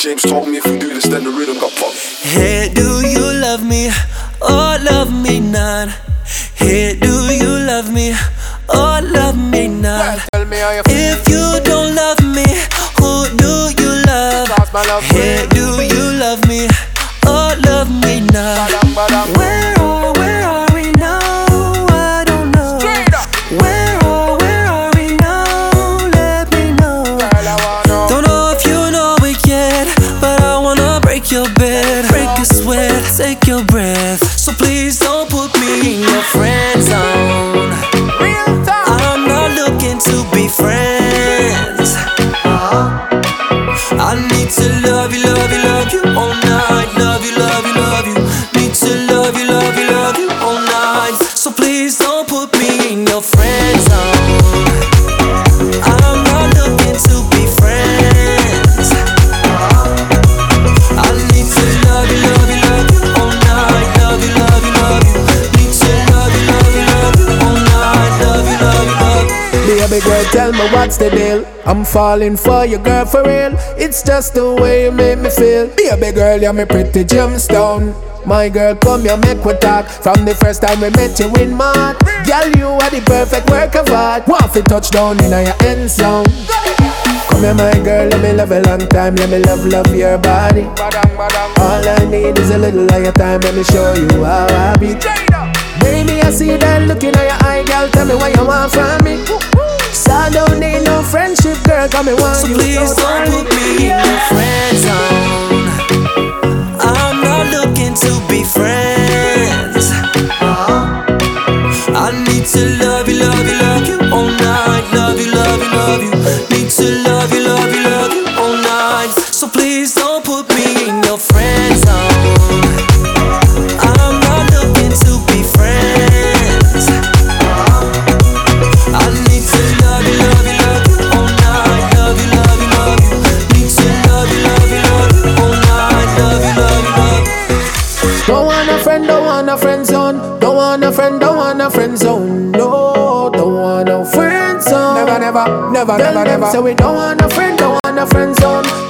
James told me if we do this, then the rhythm got popped. Hey, do you love me? Or love me not? Hey, do you love me? Or love me not? Tell me how you feel. If you don't love me, who do you love? Hey, do you love me? Or love me not? Where are we now? I don't know. Where are we now? Let me know. Don't know if you know it yet, but I wanna break your bed, break your sweat, take your breath. So please don't put me in your friend zone. I'm not looking to be friends. I need to love you, love you, love you all night. Love you, love you, love you. Need to love you, love you, love you all night. So please don't put me in your friend zone. I'm not looking to be friends. I need to love you, love you, love you all night. Love you, love you, love you. Need to love you, love you, love you all night. Love you, love you, love you. Baby girl, tell me what's the deal? I'm falling for you, girl, for real. It's just the way you make me feel. Baby girl, you're my pretty gemstone. My girl, come here, make we talk. From the first time we met you in March, girl, you are the perfect work of art. Want to touch down in your end zone. Come here, my girl, let me love a long time. Let me love your body. All I need is a little of your time. Let me show you how I be. Baby, I see that look in your eye, girl. Tell me what you want from me. So I don't need no friendship, girl. Come me want so you. Please don't put me in your friend zone. I'm not looking to be friends. I need to love you, love you, love you all night. Love you, love you, love you. Need to love you, love you, love you all night. So please don't put me in your friend zone. I'm not looking to be friends. I need to love you, love you, love you all night. Love you, love you, love you. Need to love you, love you, love you all night. Love you, love you, love you. Don't want a friend, don't want a friend zone. Don't want a friend, don't want a friend zone. No, don't want no friend zone. Never, never, never, never, never. So we don't want a friend, don't want a friend zone.